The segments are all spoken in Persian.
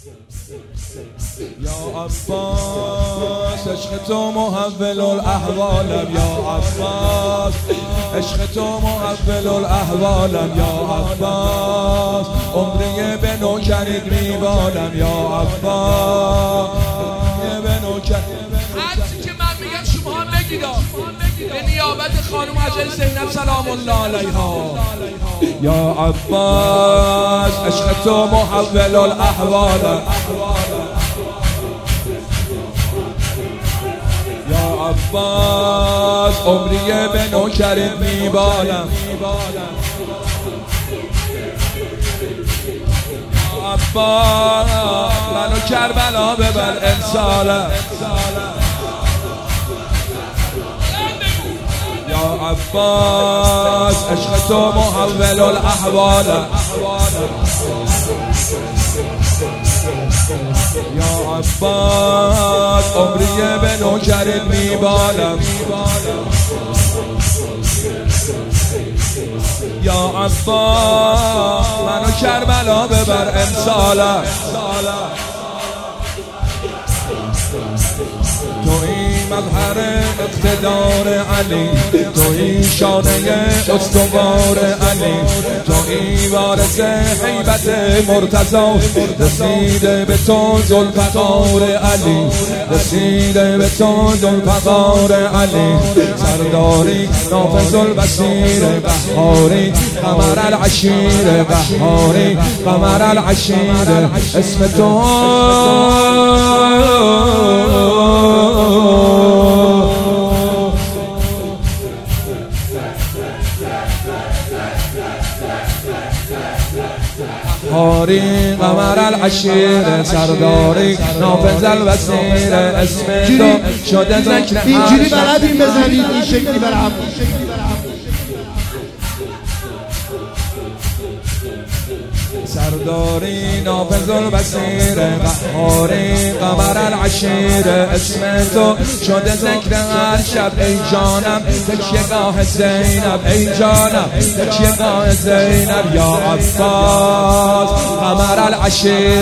یا عباس عشق تو محول الاحوالم، یا عباس عشق تو محول الاحوالم، یا عباس عمری به نوکرت میبالم، یا عباس به نوکرت. هرچی که من میگم شما هم بگید به نیابت خانم حاجی زینب سلام الله علیها. یا عباس عشق تو محول الاحوالم، یا عباس عمری به نوکرت میبالم، یا عباس منو کربلا ببر امسالم، یا عباس عشق تو محول الاحوالم، یا عباس عمری به نوکرت میبالم، یا عباس منو کربلا ببر امسالم. تویی مظهر اقتدار علی، تویی شانه استوار علی، تویی وارث هیبت مرتضی، رسیده به تو ذوالفقار علی، رسیده به تو ذوالفقار علی، سرداری نافذ البصیر قهاری، قمر العشیر قهاری، قمر العشیر اسم تو هاری، قمر العشیر سرداری نافذ البصیر اسم تو شده ذکر. اینجوری بلدین بزنید این شکلی برام. سرداری نافذ البصیر قهاری، قمر العشیر اسم تو شده ذکر هر شب. ای جانم تکیهگاه زینب، ای جانم تکیهگاه زینب، یا عباس قمر العشیر،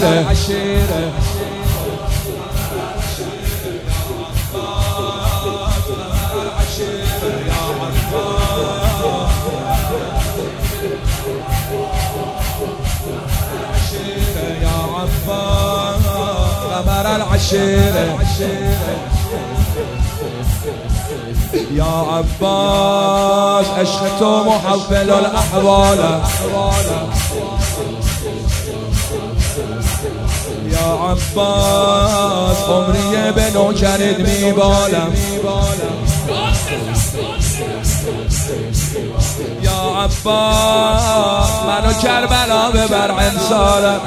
قمر العشیر، یا عباس عشق تو محول الاحوال، یا عباس عمری به نوکرت میبالم، یا عباس منو کربلا ببر امسالم.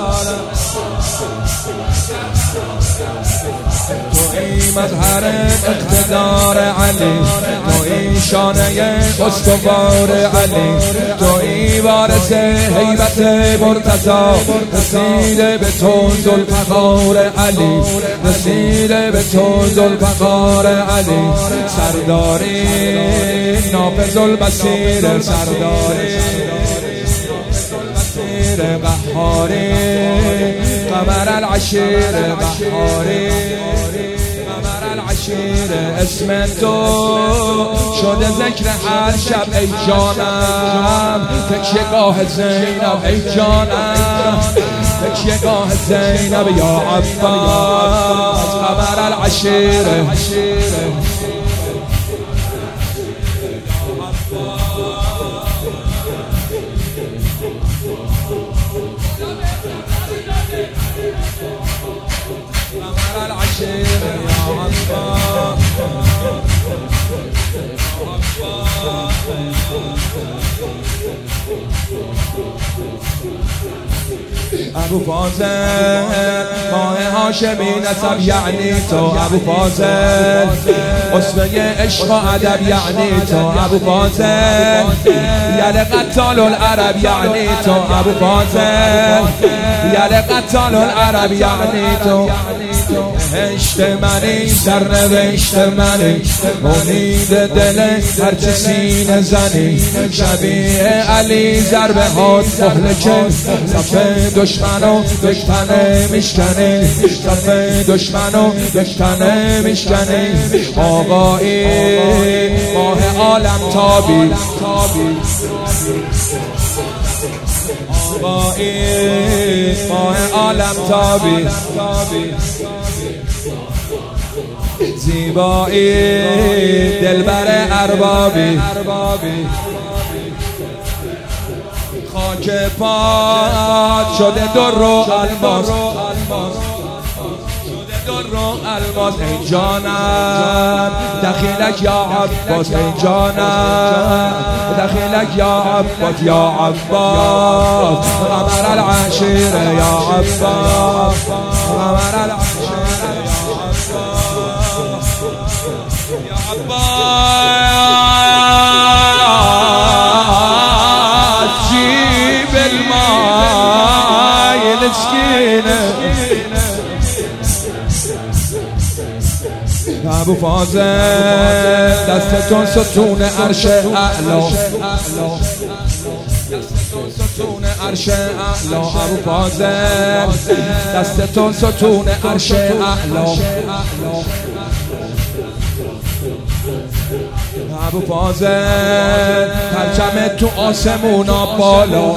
تویی مظهر اقتدار علی، تویی شانه استوار علی، تویی وارث هیبت مرتضی، رسیده به تو ذوالفقار علی، رسیده به تو ذوالفقار علی، سرداری نافذ البصیر، سرداری قهاری، قمر العشیر قهاری، قمر العشیر اسم تو شده ذکر هر شب. ای جانم تکیهگاه زینب، ای جانم تکیهگاه زینب، یا عباس قمر العشیر، قمر العشیر، یا عباس ابو فاضل ماه هاشمی نسب یعنی تو، ابو فاضل اسمه عشق و ادب یعنی تو، ابو فاضل یل قتال العرب یعنی تو، ابو فاضل یل قتال العرب یعنی تو، بهشت منی سرنوشت منی امید دل هرچه سینه زنی شبیه علی ضربه هات مهلکه صف دشمنو یک تنه میشکنی صف دشمنو یک تنه میشکنی آقایی ماه عالم تابی آقایی ماه عالم تابی زیبایی دلبر اربابی خاک پات شده در و الماس در و الماس ای جانم دخیلک یا عباس ای جانم دخیلک یا عباس یا عباس قمر العشیره یا عباس قمر العشیره یا عباس جيب الماء السكينة ابو فاضل دستتون ستون عرش اعلا دستتون ستون عرش اعلا ابو فاضل دستتون ستون عرش اعلا ابو فاضل پرچم تو آسمونا بالا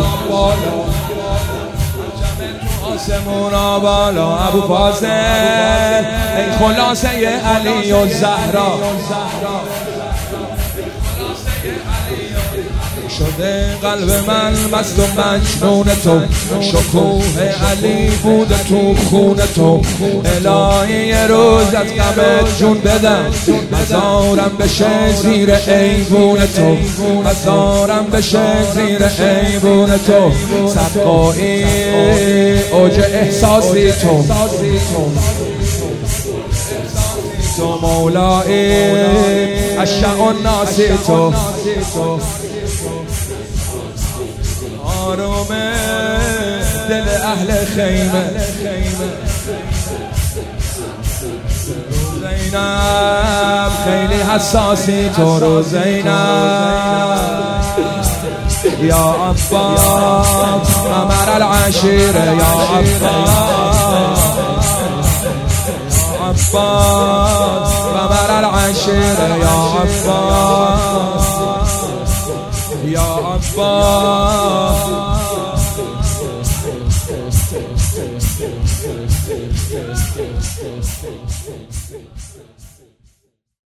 آسمونا بالا ابو فاضل ای خلاصه علی و زهرا شده قلب من مست و مجنون تو شکوه علی بوده تو خون تو الهی یه روز از غمت جون بدم مزارم بشه زیر ایوون تو مزارم بشه زیر ایوون تو سقایی اوج احساسی تو تو مولایی اشع الناسی تو آروم دل اهل خیمه زینب خیلی حساسی تو رو زینب یا عباس قمر العشیره یا عباس عباس قمر العشیره یا عباس یا عباس